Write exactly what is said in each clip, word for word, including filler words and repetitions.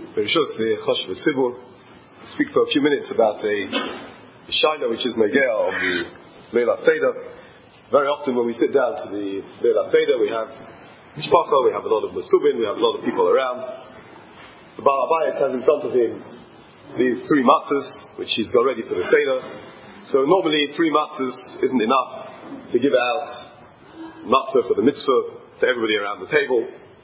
Bereshus Choshev Tzibur, speak for a few minutes about a shaila which is negea of the Leil HaSeder. Very often when we sit down to the Leil HaSeder, we have mishpacha, we have a lot of masubin, we have a lot of people around. The Baal Habayis has in front of him these three matzahs, which he's got ready for the Seder. So normally three matzahs isn't enough to give out matzah for the mitzvah to everybody around the table.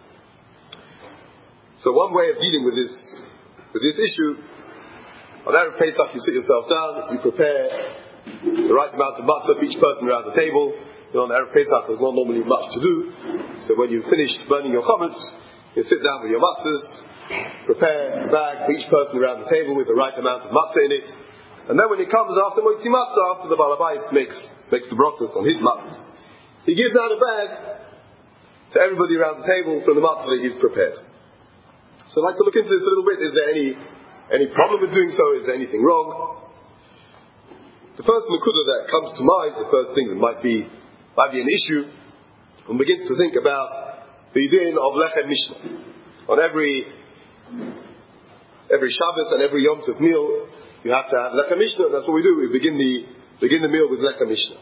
So one way of dealing with this with this issue, on Erev Pesach you sit yourself down, you prepare the right amount of matzah for each person around the table. You know, on Erev Pesach there's not normally much to do, so when you've finished burning your chametz, you sit down with your matzahs, prepare a bag for each person around the table with the right amount of matzah in it, and then when it comes after Moitzi Matzah, after the Baal Habayis makes, makes the brachos on his matzahs, he gives out a bag to everybody around the table from the matzah that he's prepared. So I'd like to look into this a little bit. Is there any any problem with doing so? Is there anything wrong? The first nekuda that comes to mind, the first thing that might be might be an issue, one begins to think about the din of lechem mishnah. On every every Shabbos and every Yom Tov meal, you have to have lechem mishnah. That's what we do. We begin the begin the meal with lechem mishnah.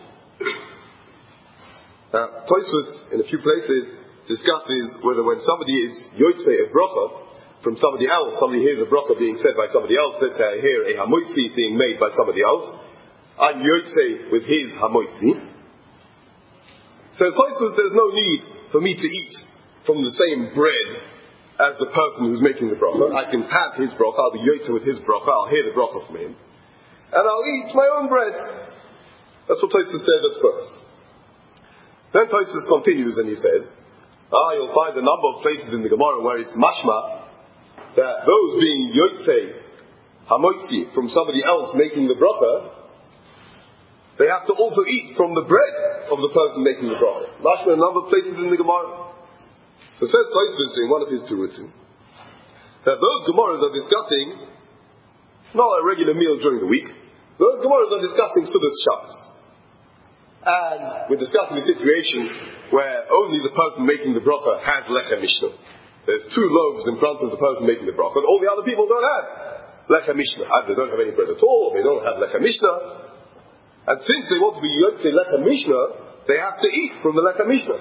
Now, Tosfos in a few places discusses whether when somebody is yotzei a bracha from somebody else, somebody hears a bracha being said by somebody else, let's say I hear a hamoitzi being made by somebody else, I'm yotzei with his hamoitzi. Says Tosfos, there's no need for me to eat from the same bread as the person who's making the bracha. I can have his bracha, I'll be yotzei with his bracha, I'll hear the bracha from him, and I'll eat my own bread. That's what Tosfos says at first. Then Tosfos continues and he says, ah, you'll find a number of places in the Gemara where it's mashma that those being yotzei hamoitzi from somebody else making the bracha, they have to also eat from the bread of the person making the bracha. Mashma in a number of places in the Gemara. So says Tosfos in one of his Turutzim that those Gemaras are discussing not a regular meal during the week. Those Gemaras are discussing Sudas Shabbos. And we're discussing a situation where only the person making the bracha has lechem mishnah. There's two loaves in front of the person making the bracha, and all the other people don't have lechem mishnah. Either they don't have any bread at all, or they don't have lechem mishnah. And since they want to be yotzei lechem mishnah, they have to eat from the lechem mishnah.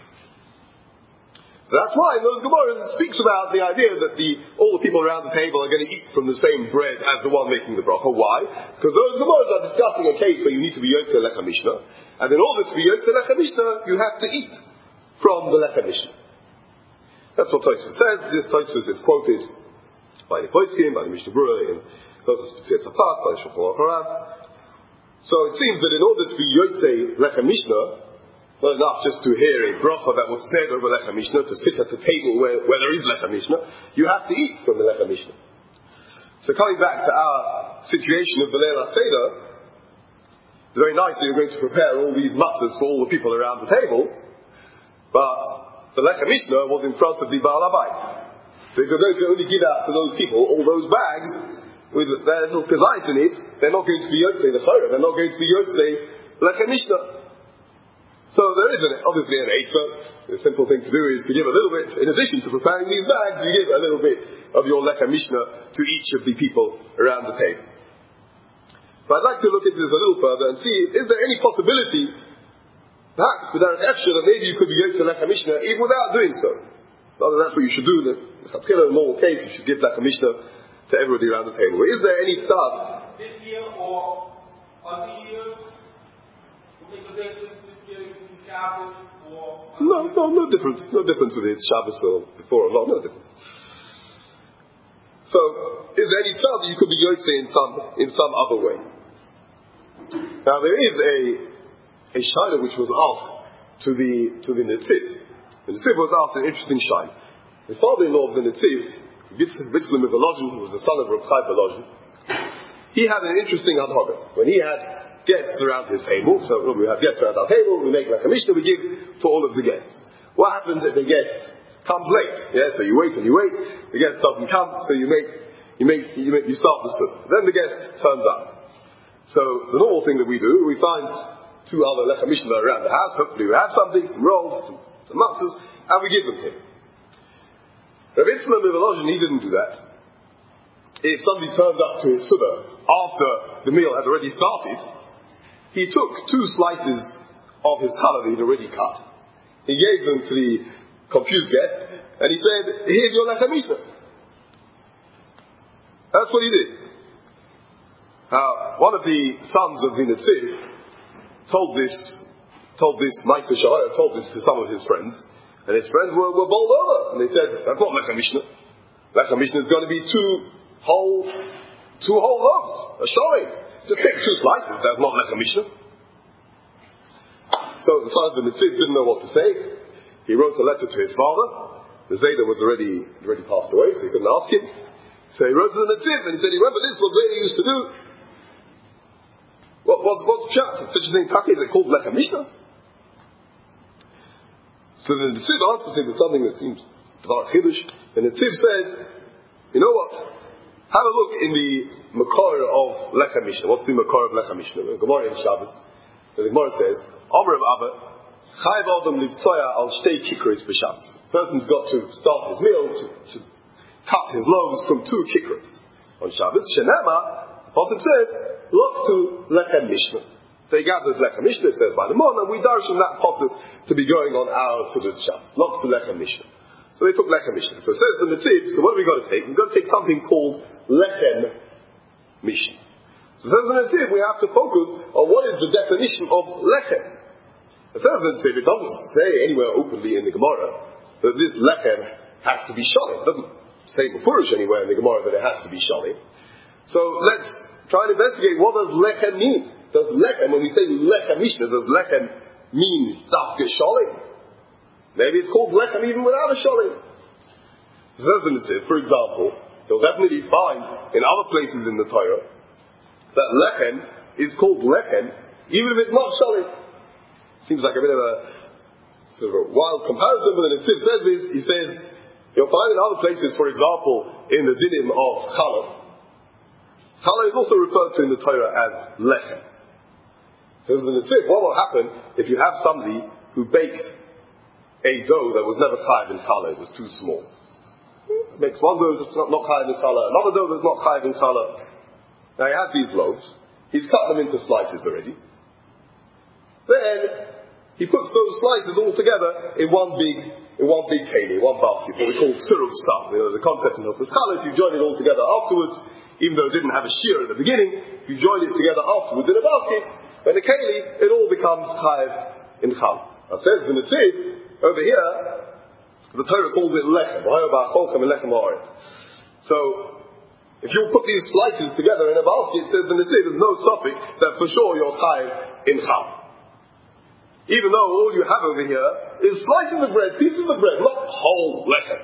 That's why in those Gemaras it speaks about the idea that the all the people around the table are going to eat from the same bread as the one making the bracha. Why? Because those Gemaras are discussing a case where you need to be yotzei lechem mishnah. And in order to be yotzei lechem mishnah, you have to eat from the lechem mishnah. That's what Tosfos says. This Tosfos is quoted by the Poskim, by the Mishnah Berurah, in Tosfos B'tzei Sapat, by the Shulchan Aruch Harav. So it seems that in order to be yotzei lechem mishnah, not enough just to hear a bracha that was said over lechem mishnah, to sit at the table where, where there is lechem mishnah, you have to eat from the lechem mishnah. So coming back to our situation of the Leil HaSeder, it's very nice that you're going to prepare all these matzahs for all the people around the table, but the lechem mishnah was in front of the Baal Habayis. So if you're going to only give out to those people all those bags with their little kazait in it, they're not going to be yotzei the chayra, they're not going to be yotzei lechem mishnah. So there is an, obviously an eitzah. The simple thing to do is to give a little bit, in addition to preparing these bags, you give a little bit of your lechem mishnah to each of the people around the table. But I'd like to look into this a little further and see, is there any possibility, perhaps without an extra, that maybe you could be yotzei lechem mishnah even without doing so? Not that that's what you should do. In the normal case, you should give lechem mishnah to everybody around the table. But is there any tzad? This year or other years? Will make a difference this year between Shabbos or... No, no, no difference. No difference with it, Shabbos or before or not, no difference. So, is there any tzad that you could be yotzei in some, in some other way? Now there is a a shaila which was asked to the to the Netziv. The Netziv was asked an interesting shaila. The father-in-law of the Netziv, Bitzlim Volozhin, who was the son of Reb Chaim Volozhin, he had an interesting hadhaga. When he had guests around his table, so when we have guests around our table, we make lechem mishnah, we give to all of the guests. What happens if the guest comes late? Yeah, so you wait and you wait, the guest doesn't come, so you make you make you make you start the sunnah. Then the guest turns up. So the normal thing that we do, we find two other lechem mishnah around the house. Hopefully we have something, some rolls, some, some matzahs, and we give them to him. Rav Yitzchak Volozhin, he didn't do that. if somebody turned up to his suda after the meal had already started, he took two slices of his challah that he'd already cut. He gave them to the confused guest, and he said, here's your lechem mishnah. That's what he did. Now, one of the sons of the Netziv told this, told this, Meister Shahaya told this to some of his friends, and his friends were, were bowled over, and they said, that's not lechem mishnah. Lechem mishnah is going to be two whole, two whole loaves, a shoring. Just take two slices, that's not lechem mishnah. So the son of the Netziv didn't know what to say. He wrote a letter to his father. The Zayda was already, already passed away, so he couldn't ask him. So he wrote to the Netziv, and he said, you remember this, what Zayda used to do? What, what's, what's pshat? Such a thing, Taki, is it called lechem mishnah? So the Netziv answers him with something that seems Dvar Chidush. And the Netziv says, you know what? Have a look in the Makor of lechem mishnah. What's the Makor of lechem mishnah? The Gemara in Shabbos. The Gemara says, Omer of Abba, Chayv Adam Livtzoya al Shtei Kikros b'Shabbos. Person's got to start his meal, to, to cut his loaves from two kikros on Shabbos. Shenema, the Pasuk says, look to lechem mishnah. They gathered lechem mishnah, it says by the morning, and we darsh from that Pasuk to be going on our Sudas Shabbos. Look to lechem mishnah. So they took lechem mishnah. So it says the Netziv, so what have we got to take? We've got to take something called lechem mishnah. So it says the Netziv, we have to focus on what is the definition of lechem. It says the Netziv, it doesn't say anywhere openly in the Gemara that this lechem has to be sholim. It doesn't say beforish anywhere in the Gemara that it has to be sholim. So let's try and investigate, what does lechem mean? Does lechem, when we say lechem mishnah, does lechem mean dafke sholim? Maybe it's called lechem even without a sholim. It says the Netziv, for example, you'll definitely find in other places in the Torah that lechem is called lechem even if it's not sholim. Seems like a bit of a sort of a wild comparison, but the Netziv says this. He says you'll find in other places, for example, in the dinim of challah. Challah is also referred to in the Torah as lechem. Says the Netziv, what will happen if you have somebody who baked a dough that was never chayiv in challah? It was too small. Makes one dough that's not, not chayiv in challah, another dough that's not chayiv in challah. Now he has these loaves. He's cut them into slices already. Then he puts those slices all together in one big, in one big keli, one basket, what we call tsiruv sam. You know, there's a concept in Hilchos Challah. If you join it all together afterwards, even though it didn't have a shear at the beginning, if you join it together afterwards in a basket, then a keli, it all becomes chayiv in challah. Now says the Netziv, over here, the Torah calls it lechem. So, if you put these slices together in a basket, says the Netziv, there's no suffix that for sure you're chayiv in challah. Even though all you have over here is slices of bread, pieces of bread, not whole lechem.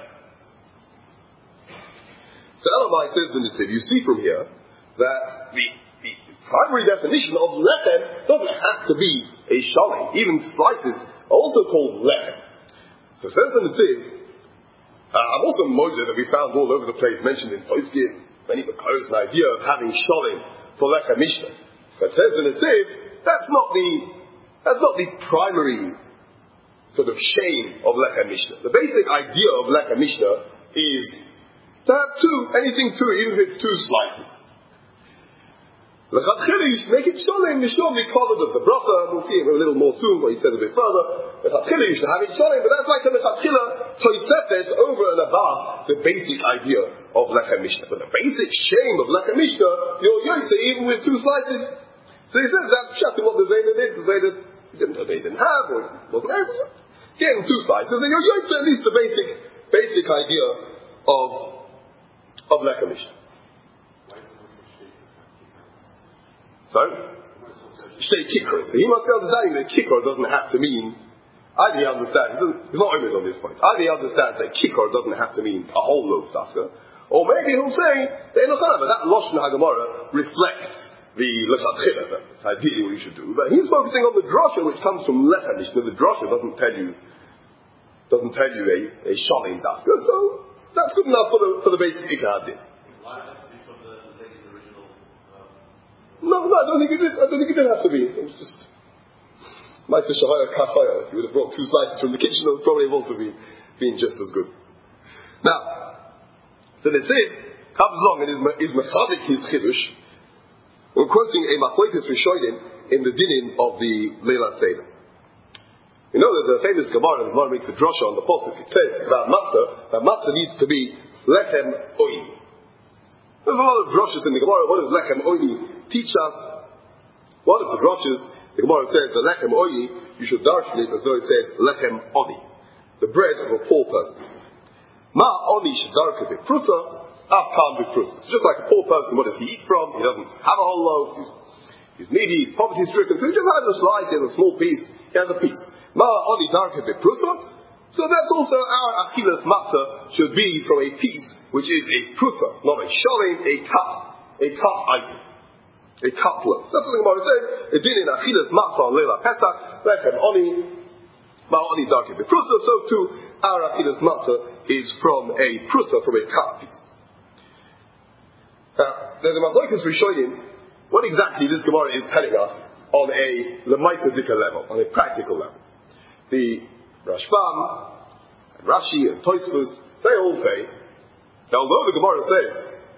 So Elamai says the Netziv, you see from here that the, the primary definition of lechem doesn't have to be a sholim. Even slices are also called lechem. So says the Netziv, uh, I'm also Moses that we found all over the place mentioned in Poskim, many Makars, an idea of having sholim for lechem mishnah. But says the Netziv, that's not the That's not the primary sort of shame of lechem mishnah. The basic idea of lechem mishnah is to have two, anything two, even if it's two slices. L'chadchila, you should make it sholim, mishum mikovad of the bracha. We'll see it a little more soon, what he says a bit further. L'chadchila, you should have it sholim, but that's like a l'chadchila toisefet over and above the basic idea of lechem mishnah. But the basic shame of lechem mishnah, you're yoyse even with two slices. So he says that's shocking what the Zayda did. The Zayda didn't, they didn't have, or wasn't able to. Get him two slices, and you're yoyse at least the basic, basic idea of, of lechem mishnah. Sorry? Shtei kikros. So he must be understanding that kikor doesn't have to mean, either he understands, he's not open on this point, either he understands that kikor doesn't have to mean a whole loaf dafka, or maybe he'll say, that that Lashon HaGemara reflects the lechatchila, that's ideally what you should do. But he's focusing on the drasha which comes from lechem mishnah. The drasha doesn't tell you, doesn't tell you a, a sholim dafka, so that's good enough for the, for the basic ikar din. No, no, I don't think it did. I don't think it did have to be. It was just Ma'aseh Shahaya Kachaya. If you would have brought two slices from the kitchen, it would probably have also been, been just as good. Now, the Netziv comes along and is, is mechadik his chidush. We're quoting a machlokes rishonim in the dinin of the Leila Seder. You know, there's a famous Gemara, and the Gemara makes a drosha on the posuk. It says about matzah, that matzah needs to be lechem oini. There's a lot of droshas in the Gemara. What does lechem oini teach us? One of the droshas, the Gemara says, the lechem oini, you should darshan it as though it says lechem oni, the bread of a poor person. Ma oni shadarka b'prusa, afkan b'prusa. It's just like a poor person, what does he eat from? He doesn't have a whole loaf, he's, he's needy, he's poverty stricken, so he just has a slice, he has a small piece, he has a piece. Ma oni darka b'prusa, so that's also our achilas matzah should be from a piece which is a prusa, not a sholim, a cup, a cup item, a couplet. That's what the Gemara says. It did in achilas matzah on Leila Pesach, lechem oni, ma oni darka b'prusa. So too, our achilas matzah is from a prusa, from a cup piece. Now, there's a machlokes rishonim. What exactly this Gemara is telling us on a l'maisa dika level, on a practical level. The Rashbam, and Rashi, and Tosfos, they all say, now although the Gemara says,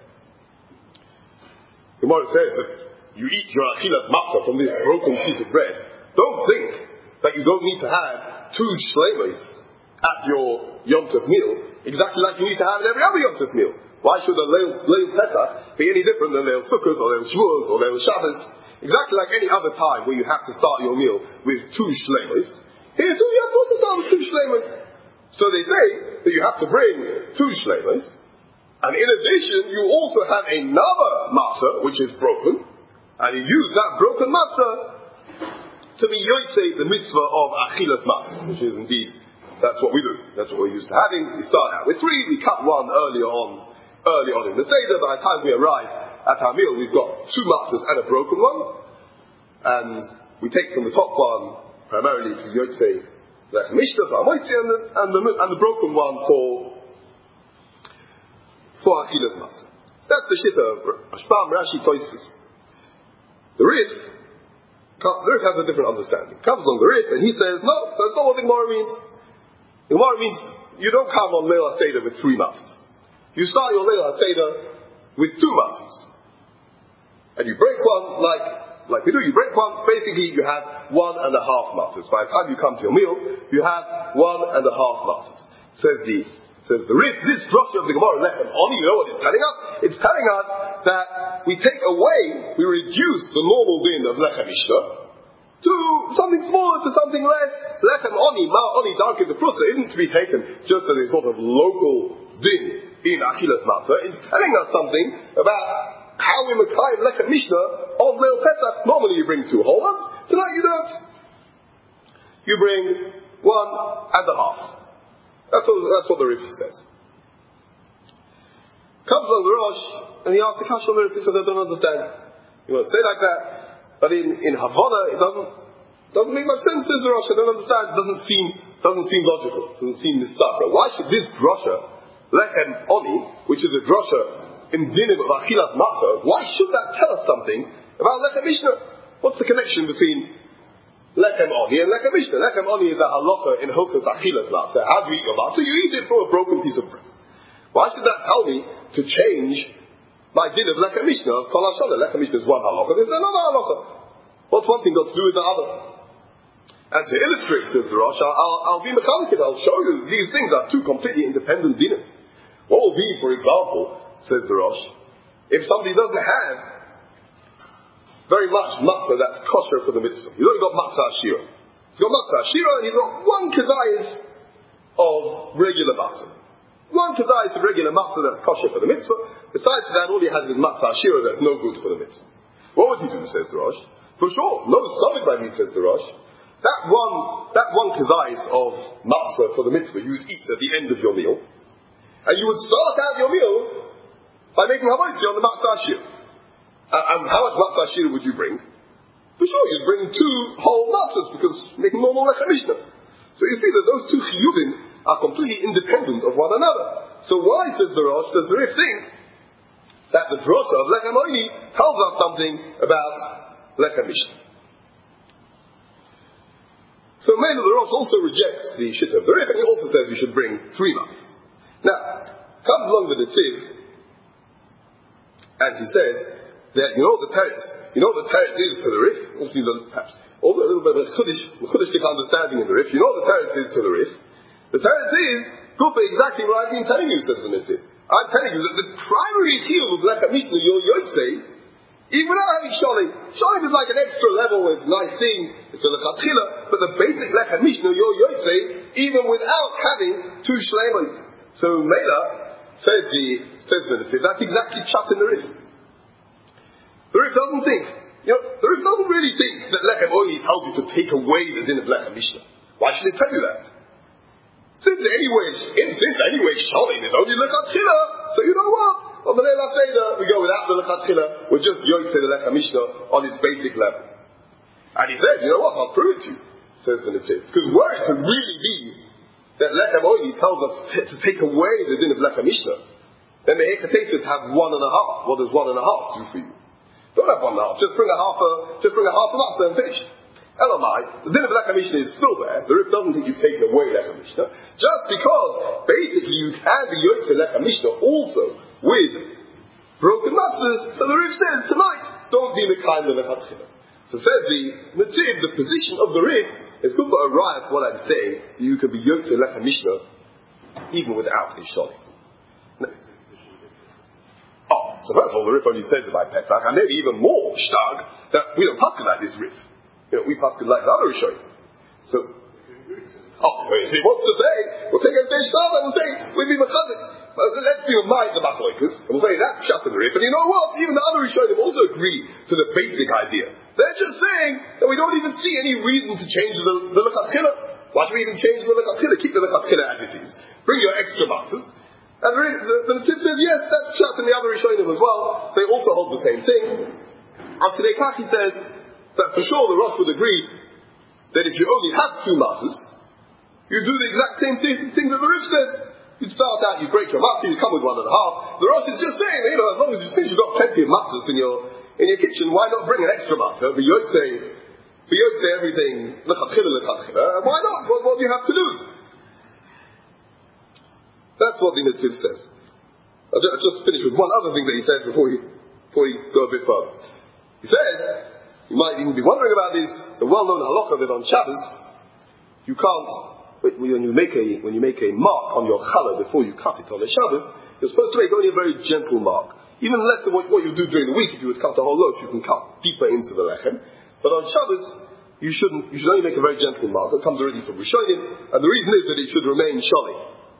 the Gemara says that you eat your achilas matzah from this broken piece of bread, don't think that you don't need to have two shleimas at your Yom Tov meal, exactly like you need to have in every other Yom Tov meal. Why should a Leil, Leil Pesach be any different than Leil Sukkot, or Leil Shavuos, or Leil Shabbos? Exactly like any other time where you have to start your meal with two shleimas. Here too, you have to also start with two shleimas. So they say that you have to bring two shleimas, and in addition, you also have another matzah, which is broken, and you use that broken matzah to be yotzei the mitzvah of achilas matzah, which is indeed, that's what we do. That's what we're used to having. We start out with three, we cut one earlier on, early on in the Seder. By the time we arrive at our meal, we've got two matzahs and a broken one, and we take from the top one, primarily to yotzei lechem mishnah for Amoitzi, and the, and the and the broken one for for achilas matzah. That's the shitta of Rashbam, Rashi, Tosfos. The Rif, the Rif has a different understanding. Comes along the Rif and he says, no, that's not what the Gemara means. The Gemara means you don't come on Leil HaSeder with three matzahs. You start your Leil HaSeder with two matzahs, and you break one like like we do. You break one. Basically, you have one and a half matzahs. By the time you come to your meal, you have one and a half matzahs. Says the says the Rif, this drosha of the Gemara lechem oni. You know what it's telling us? It's telling us that we take away, we reduce the normal din of lechem mishnah to something smaller, to something less. Lechem oni, ma oni darke the prusa isn't to be taken just as a sort of local din in achilas matzah. It's telling us something about how we Mekayim lechem mishnah on Leil Pesach. Normally you bring two whole ones. Tonight you don't. You bring one and a half. That's what, that's what the Rif says. Comes on the Rosh and he asks the Kash on the Rif. He says, I don't understand. You want to say like that, but in in Havana it doesn't doesn't make much sense. Says the Rosh. I don't understand. It doesn't seem doesn't seem logical. It doesn't seem mistaka. Why should this drosha lechem oni, which is a drosha in dinim of achilas matzah, why should that tell us something about lechem mishnah? What's the connection between lechem oni and lechem mishnah? Lechem oni is a halacha in hokas achilas matzah. How do you eat your matzah? You eat it from a broken piece of bread. Why should that tell me to change my din of lechem mishnah? Kol hashana, lechem mishnah is one halacha, there's another halacha. What's one thing got to do with the other? And to illustrate this, Rosh, I'll, I'll be mechanical. I'll show you these things are two completely independent dinim. What will be, for example, says the Rosh, if somebody doesn't have very much matzah that's kosher for the mitzvah. He's only got matzah ashira. He's got matzah ashira and he's got one kazayas of regular matzah. One kazayas of regular matzah that's kosher for the mitzvah. Besides that, all he has is matzah ashira that's no good for the mitzvah. What would he do, says the Rosh? For sure, no stomach by me, says the Rosh. That one, that one kazayas of matzah for the mitzvah you would eat at the end of your meal, and you would start out your meal by making hamaitzi on the matzah ashir. Uh, and how much matzah ashir would you bring? For sure, you'd bring two whole matzahs, because making normal lechem mishnah. So you see that those two chiyuvim are completely independent of one another. So why, says the Rosh, does the Rif think that the drosha of lechem oni tells us something about lechem mishnah? So Mein of the Rosh also rejects the shitta of the Rif, and he also says you should bring three matzahs. Now, comes along the Netziv, And he says that, you know what the teretz, you know what the teretz is to the Rif? Also, you know, perhaps, also a little bit of a Chudish understanding in the Rif. You know what the teretz is to the Rif? The teretz is, good for exactly what I've been telling you, says the Nitzid. I'm telling you that the primary chiyuv of Lechem Mishnah, your Yotzei, even without having Sholim, Sholim is like an extra level, it's a nice thing, it's a Lechatchila, but the basic Lechem Mishnah, your Yotzei, even without having two Shlemos. So Mela says the, says the Nitzid, that's exactly Pshat in the Rif. The Rif doesn't think, you know, the Rif doesn't really think that Lechem only tells you to take away the din of Lechem Mishnah. Why should it tell you that? Since anyway, since anyway, Sholim is only Lechatchila, so you know what? On the Leila Seder, we go without the Lechatchila, we're just Yotzei the Lechem Mishnah on its basic level. And he said, you know what, I'll prove it to you, says the Nitzid. Because were it to really be that Lechem only tells us to, to take away the din of Lechem Mishnah, then the Hekatesis have one and a half. What does one and a half do for you? Don't have one and a half, just bring a half a, just bring a half of us and finish. Elamai, the din of Lechem Mishnah is still there. The Rif doesn't think you've taken away Lechem Mishnah, just because basically you can be Yotzei Lechem Mishnah also with broken matzahs. So the Rif says tonight, don't be the kind of Lechatchila. So says the Nitzid, the position of the Rif is good for a riot. What I'm saying, you can be Yotzei Lechem Mishnah even without a Sholim. No. Oh, so first of all, the Rif only says about Pesach, and maybe even more shtag that we don't paskin like this Rif. You know, we paskin like the other Rishonim. So, oh, so he wants to say, we'll take a day start and we'll say, we'll be mechazik. Let's be mind the Machlokas, and we'll say that's Pshat in the Rif. And you know what? Even the other Rishonim also agree to the basic idea. They're just saying that we don't even see any reason to change the, the Lechatchila. Why should we even change the Lechatchila? Keep the Lechatchila as it is. Bring your extra matzahs. And the, the, the Nitzid says, yes, that's Pshat in the other Rishonim as well. They also hold the same thing. As Kedei Kach, he says that for sure the Rosh would agree that if you only have two matzahs, you do the exact same thing, thing that the Rif says. You start out, you break your matzah, you come with one and a half. The Rosh is just saying, you know, as long as you think you've got plenty of matzahs in your in your kitchen, why not bring an extra matzah? But you'd say, but you'd say everything lechatchila lechatchila. Why not? What, what do you have to lose? That's what the Nitzid says. I'll just, I'll just finish with one other thing that he says before you before you go a bit further. He says, you might even be wondering about this, the well-known halakha that on Shabbos you can't. When you make a when you make a mark on your challah before you cut it on a Shabbos, you're supposed to make only a very gentle mark, even less than what, what you do during the week. If you would cut the whole loaf, you can cut deeper into the lechem. But on Shabbos, you shouldn't. You should only make a very gentle mark. That comes already from Rishonim, and the reason is that it should remain shali.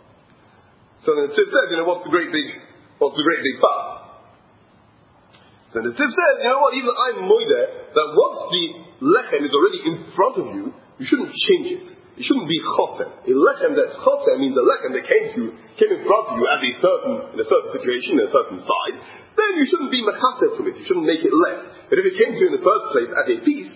So then the Tiv says, you know, what's the great big what's the great big fuss? So the Tiv says, you know what? Even I'm moideh that once the lechem is already in front of you, you shouldn't change it. It shouldn't be chotem. A lechem that's chotem means a lechem that came to you, came in front of you at a certain, in a certain situation, in a certain size. Then you shouldn't be mechater from it. You shouldn't make it less. But if it came to you in the first place as a piece,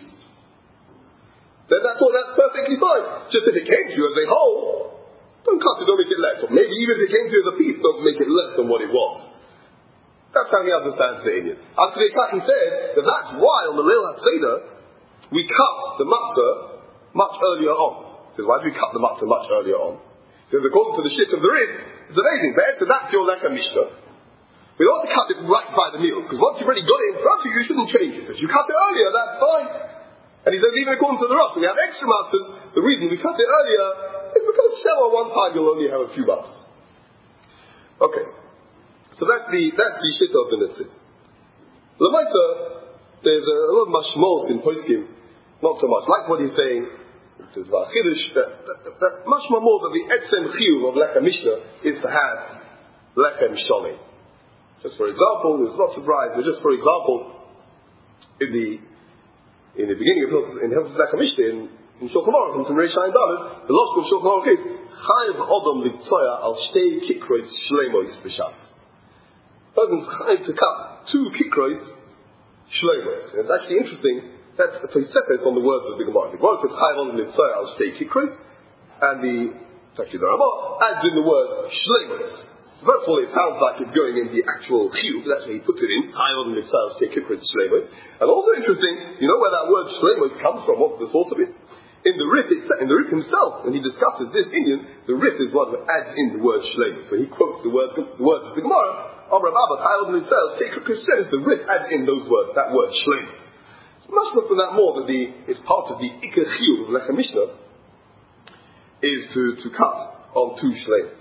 then that's all. That's perfectly fine. Just if it came to you as a whole, don't cut it. Don't make it less. Or maybe even if it came to you as a piece, don't make it less than what it was. That's how he understands the Indian. As Kedei Kach said that that's why on the Leil HaSeder we cut the matzah much earlier on. He says, why do we cut the matzah much earlier on? He says, according to the shit of the Rif, it's amazing. But that's your Lechem Mishnah. We don't want to cut it right by the meal, because once you've already got it in front of you, you shouldn't change it. If you cut it earlier, that's fine. And he says, even according to the Rosh, when you have extra matzahs, the reason we cut it earlier is because Shem on one time you'll only have a few matzahs. Okay. So that's the, that's the shit of the Nitzid. L'maisa, there's a, a lot of mashmos in Poskim, not so much. Like what he's saying, it says about Chiddush, that, that, that, that much more that the Etzem Chiyuv of Lechem Mishnah is to have Lechem Sholim. Just for example, there's lots of rides, but just for example, in the in the beginning of in Hilchos Lechem Mishnah, in, in Shulchan Aruch, from Reish Ayin Daled, the last of Shulchan Aruch is Chayiv Odom Livtzoya Al Shtei Kikros Shleimos B'Shabbat. Person's chayiv to cut two Kikros Shleimos. It's actually interesting. That's a Tosefes on the words of the Gemara. The Gemara says Chayiv Odom Livtzoya Al Shtei Kikros, and the actually the Ramah adds in the word Shleimos. So first of all, it sounds like it's going in the actual chiyuv. That's where he puts it in. Chayiv Odom Livtzoya Al Shtei Kikros Shleimos. And also interesting, you know where that word Shleimos comes from? What's the source of it? In the Rif, in the Rif himself, when he discusses this Indian, the Rif is one who adds in the word Shleimos. When he quotes the words, the words of the Gemara, Amar Abba, Chayil ben itself, take says the Rit adds in those words, that word, shleimus. It's much more from that more that the, it's part of the Iker Chiyuv of Lechem Mishnah, is to, to cut on two shleimus.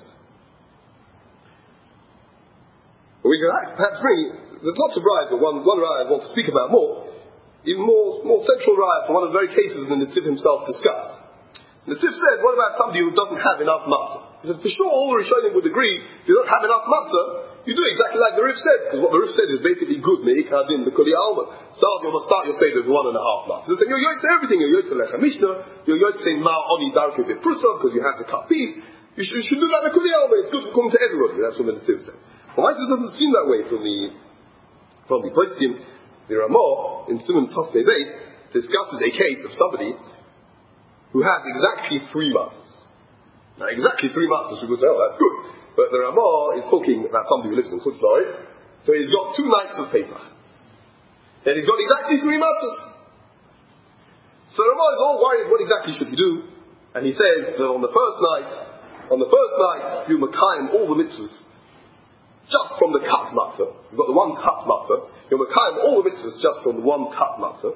But we can perhaps bring, there's lots of rayas, but one, one raya I want to speak about more, even more, more central raya for one of the very cases that the Netziv himself discussed. The Netziv said, what about somebody who doesn't have enough matzah? He said, for sure, all the Rishonim would agree, if you don't have enough matzah, you do exactly like the Rif said, because what the Rif said is basically good, me'ikad din, the kuli alma. Start, you must start your seder with one and a half matzah. So you're yoytze everything, you're yoytze lechem mishnah, you're yoytze ma oni darke beprusa, because you have the cut piece. You should, you should do that in the kuli alma, it's good to come to everybody, that's what the Netziv said. But why does it doesn't seem that way from the, from the Poskim? The Ramah, in Siman Tov Pei Beis, discusses a case of somebody who has exactly three matzahs. Now, exactly three matzahs, we could say, oh, that's good. But the Ramah is talking about somebody who lives in Chutz La'aretz, so he's got two nights of Pesach. And he's got exactly three matzahs. So the Ramah is all worried, what exactly should he do? And he says that on the first night, on the first night, you makayim all the mitzvahs, just from the cut matzah. You've got the one cut matzah. You're makayim all the mitzvahs just from the one cut matzah.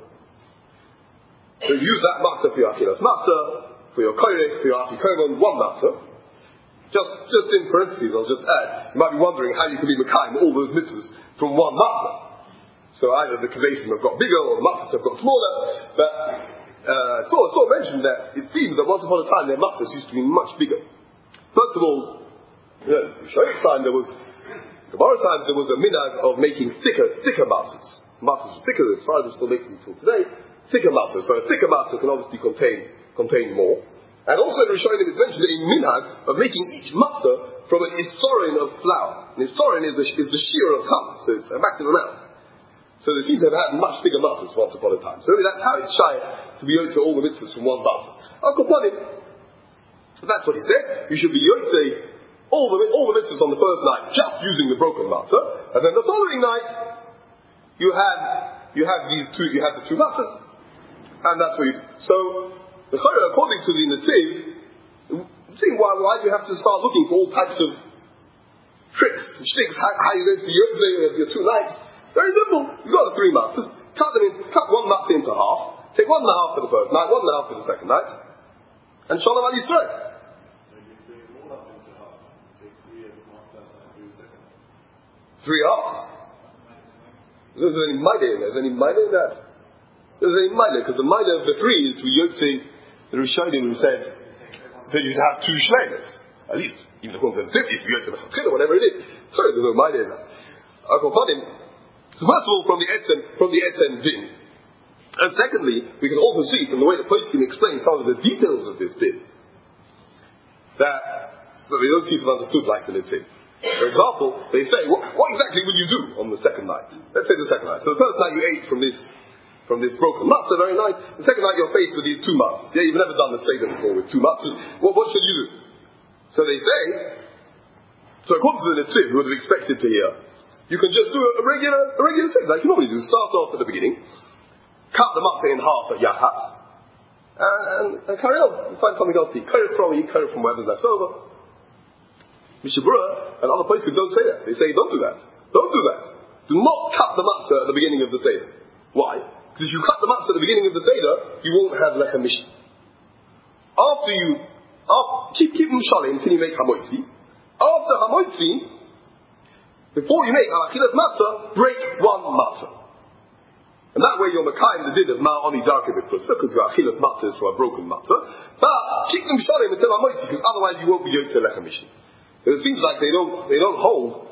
So you use that matzah for your achilas matzah, for your koirek, for your afikoman, one matzah. Just, just in parentheses, I'll just add, you might be wondering how you can be makayim all those mitzvahs from one matzah. So either the kazesim have got bigger or the matzahs have got smaller, but uh, it's also mentioned that it seems that once upon a time their matzahs used to be much bigger. First of all, you know, Shoyek time there was Gemara times there was a minhag of making thicker, thicker matzahs. Matzahs were thicker, as far as we're still making until today. Thicker matzahs. So a thicker matzah can obviously contain, contain more. And also in Rishonim it's mentioned a minhag of making each matzah from an isorin of flour. An isorin is, a, is the shear of challah, so it's a maximum amount. So they seem to have had much bigger matzahs once upon a time. So that's how it's shy to be yotze all the mitzvahs from one matzah. Uncle Ponim, that's what he says. You should be yotze All the, all the mitzvahs on the first night, just using the broken matzah, and then the following night, you have, you have these two, you have the two matzahs, and that's what you do. So, the Chorah, according to the Netziv, seeing why, why do you have to start looking for all types of tricks, shticks, how, how you're going to be yotzei of your two nights? Very simple. You've got the three matzahs, cut them in, cut one matzah into half, take one and a half for the first night, one and a half for the second night, and Shalom Al Yisrael. Three halves. There's any maida in there. There's any maida in that. There's any maida, because the maida of the three is to Yotze, the Rishonim who said, said you'd have two shleimus. At least, even according to the Sifri, if you Yotze the or whatever it is. Sorry, there's no maida in that. So first of all, from the Etzen, from the Etzen din. And secondly, we can also see from the way the Poskim explain some of the details of this din, that, that they don't seem to have understood like the Netziv. For example, they say, what, what exactly will you do on the second night? Let's say the second night. So the first night you ate from this from this broken matzah, very nice. The second night you're faced with these two matzahs. Yeah, you've never done the seder before with two matzahs. What, what should you do? So they say, so according to the Netziv, you would have expected to hear, you can just do a, a regular a regular seder, like you normally do. Start off at the beginning, cut the matzah in half at yachat, and, and, and carry on. You find something else to eat. Carry it from, you carry it from whatever's left over. Mishnah Berurah and other places don't say that. They say, don't do that. Don't do that. Do not cut the matzah at the beginning of the Seder. Why? Because if you cut the matzah at the beginning of the Seder, you won't have lechem mishnah. After you, after, keep, keep them shalim until you make hamoitzi. After hamoitzi, before you make achilas matzah, break one matzah. And that way you're makayim the din of ma'oni darke b'prusa, because your achilas matzah is for a broken matzah. But keep them shalim until hamoitzi, because otherwise you won't be yotze lechem mishnah. It seems like they don't they don't hold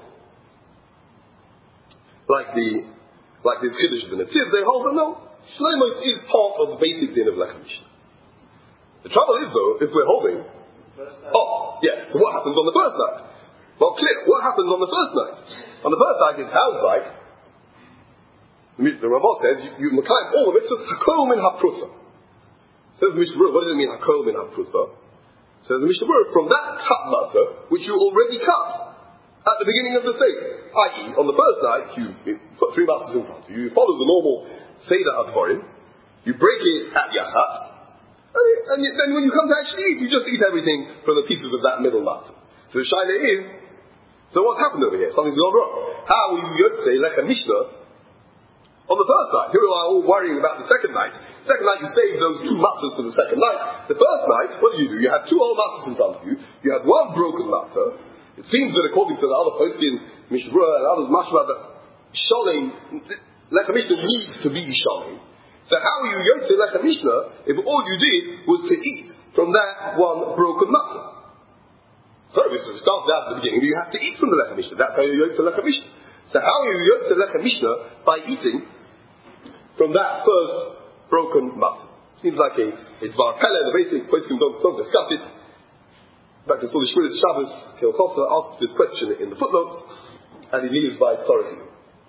like the like the chiddush of the Netziv. They hold that no, shleimus is part of the basic din of lechem mishnah. The trouble is though, if we're holding, oh yeah, so what happens on the first night? Well, clear. What happens on the first night? On the first night, it sounds like the Ramah says you makayim all of it. So hakol min haprusa. Says the Mishnah Berurah. What does it mean hakol min haprusa? Says the Mishnah Berurah, from that cut matzah, which you already cut at the beginning of the Seder, that is, on the first night, you, you put three matzahs in front of you, you follow the normal Seder Advarim, you break it at Yachat, and, and then when you come to actually eat, you just eat everything from the pieces of that middle matzah. So the shaila is, So what happened over here? Something's gone wrong. How will you Yotze Lechem Mishnah on the first night? Here we are all worrying about the second night. Second night you saved those two matzahs for the second night. The first night, what do you do? You had two old matzahs in front of you. You had one broken matzah. It seems that according to the other poskim, Mishnah and others, mashma, that sholim, Lechem Mishnah needs to be sholim. So how are you Yotze Lechem Mishnah if all you did was to eat from that one broken matzah? So we started out at the beginning, you have to eat from the Lechem Mishnah. That's how you Yotze Lechem Mishnah. So how are you Yotze Lechem Mishnah? By eating from that first broken matzah. Seems like a, it's Bar Pele, the basic poskim don't, don't discuss it. In fact, it's called the Shmuel Shabbos. Kilchosa asked this question in the footnotes, and he leaves by Tzorafi.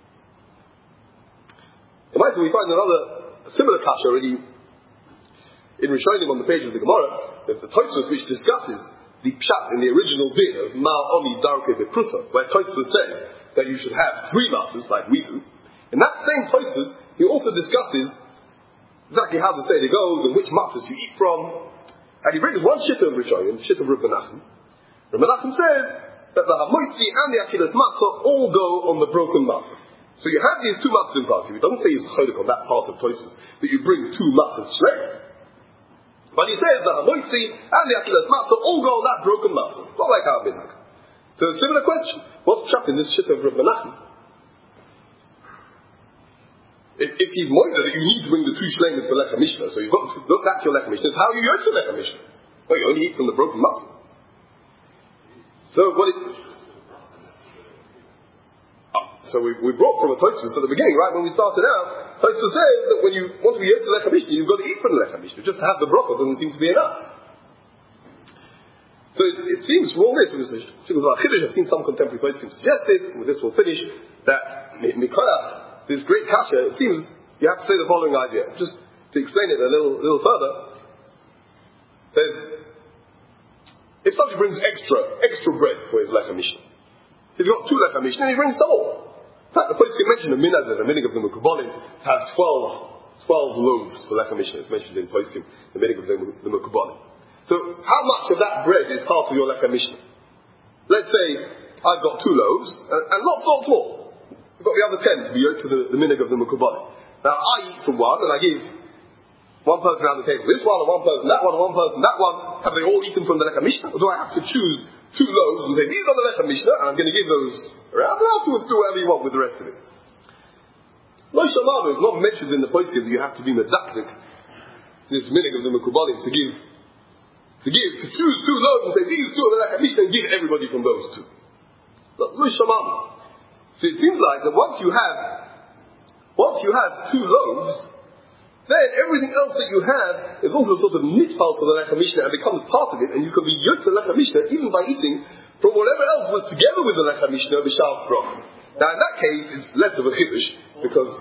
In my we find another similar kasha already in Rishonim on the page of the Gemara. There's the Tosfos which discusses the pshat in the original din of Ma'omi Darke Beprusa, where Tosfos says that you should have three matzahs like we do. In that same Tosfos, he also discusses exactly how the Seder goes and which matzahs you eat from. And he brings one shitta of Rishonim, the shitta of Reb Menachem. Reb Menachem says that the Hamoitzi and the Achilas matzah all go on the broken matzah. So you have these two matzahs in front of you. He doesn't say he's cholik on that part of Tosfos, that you bring two matzahs straight. But he says the Hamoitzi and the Achilas matzah all go on that broken matzah. Not like our minhag. So a similar question. What's trapped in this shitta of Reb Menachem? If, if he's moida that you need to bring the two shleimus for Lechem Mishnah, so you've got to look back to your Lechem Mishnah, how are you Yotze Lechem Mishnah? Well, you only eat from the broken matzah. So what is... Oh, so we, we brought from a Tosfos at the beginning, right, when we started out, Tosfos says that when you want to be Yotze Lechem Mishnah, you've got to eat from the Lechem Mishnah. Just to have the bracha doesn't seem to be enough. So it, it seems from all this, I've seen some contemporary poskim suggest this, and with this we'll finish, that Mikoyach, this great kasha, it seems you have to say the following idea. Just to explain it a little, little further, there's, if somebody brings extra, extra bread for his Lechem Mishnah, he's got two Lechem Mishnah and he brings double. In fact, the poskim mentioned a minhag, there's a minhag of the Mekubalim, to have twelve, twelve loaves for Lechem Mishnah. It's mentioned in poskim, the minhag of the, the Mekubalim. So, how much of that bread is part of your Lechem Mishnah? Let's say I've got two loaves, and, and not lots more. I've got the other ten to be yoked to the, the minhag of the Mekubalim. Now, I eat from one, and I give one person around the table this one, and one person that one, and one person that one. Have they all eaten from the Lechem Mishnah? Or do I have to choose two loaves and say, these are the Lechem Mishnah, and I'm going to give those around, and afterwards do whatever you want with the rest of it? Lo Shamanu is not mentioned in the poskim that you have to be medakdik, this minhag of the Mekubalim, to give To give, to choose two loaves and say, these two are the Lechem Mishnah, and give everybody from those two. That's Lo Shamanu. So it seems like that once you have, once you have two loaves, then everything else that you have is also sort of nitpal to the Lechem Mishnah and becomes part of it, and you can be Yotze Lechem Mishnah even by eating from whatever else was together with the Lechem Mishnah, b'shal bracha. Now in that case, it's less of a chiddush, because...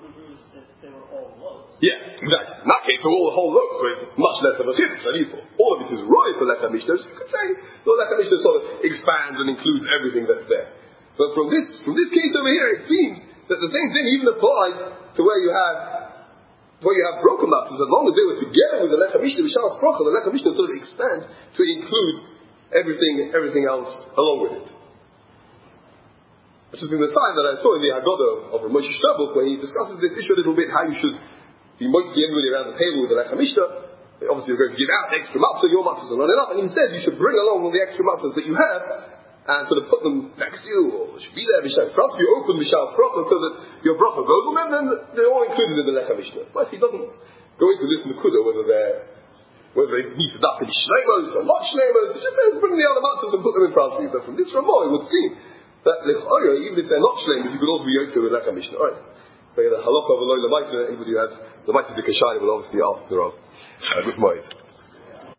Yeah, exactly. In that case, they're all the whole loaf, so it's much less of a chiddush, at least all of it is roy for Lechem Mishnah, so you could say the Lechem Mishnah sort of expands and includes everything that's there. But from this, from this case over here, it seems that the same thing even applies to where you have, to where you have broken matzahs. As long as they were together with the Lechem Mishnah, b'shal bracha, the Lechem Mishnah sort of expands to include everything, everything else along with it. Which has been the sign that I saw in the Haggadah of Moshe Shterbuch, where he discusses this issue a little bit, how you should be moitzi everybody around the table with the Lechem Mishnah. Obviously, you're going to give out extra matzah, your matzahs are not enough, and instead you should bring along all the extra matzahs that you have, and sort of put them next to you, or should be there, b'shal bracha. You open b'shal bracha so that your bracha goes on them, then they're all included in the Lechem Mishnah. But he doesn't go into this nekuda, whether they're, whether they need to be shleimos or not shleimos. He just says, bring the other matzahs and put them in front of you. But from this Ramah, it would seem that l'chayra, even if they're not shleimos, you could also be yotze with Lechem Mishnah. Alright. The halakha of the loy l'mayta, anybody who has the mitzvah de kashayim will obviously ask the Rav. Good morning.